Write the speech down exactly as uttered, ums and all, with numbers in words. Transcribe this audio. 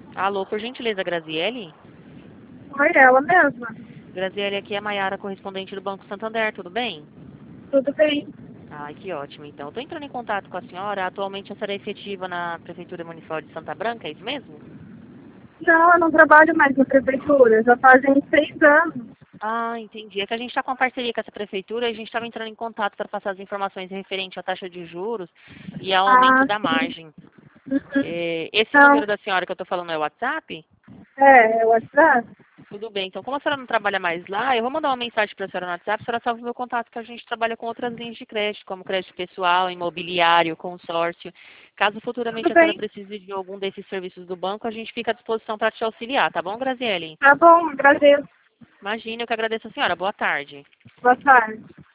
Alô, por gentileza, Graziele? Oi, ela mesma. Graziele, aqui é a Maiara, correspondente do Banco Santander, tudo bem? Tudo bem? Ai, que ótimo. Então, estou entrando em contato com a senhora. Atualmente, a senhora é efetiva na Prefeitura Municipal de Santa Branca, é isso mesmo? Não, eu não trabalho mais na prefeitura. Já fazem seis anos. Ah, entendi. É que a gente está com uma parceria com essa prefeitura e a gente estava entrando em contato para passar as informações referentes à taxa de juros e ao aumento Ah, da sim. margem. Uhum. É, esse Não, número da senhora que eu estou falando é o WhatsApp? é, é o WhatsApp? Tudo bem. Então, como a senhora não trabalha mais lá, eu vou mandar uma mensagem para a senhora no WhatsApp, a senhora salva o meu contato, que a gente trabalha com outras linhas de crédito, como crédito pessoal, imobiliário, consórcio. Caso Tudo futuramente a senhora bem. precise de algum desses serviços do banco, a gente fica à disposição para te auxiliar, tá bom, Graziele? Tá bom, agradeço. Imagina, eu que agradeço a senhora. Boa tarde. Boa tarde.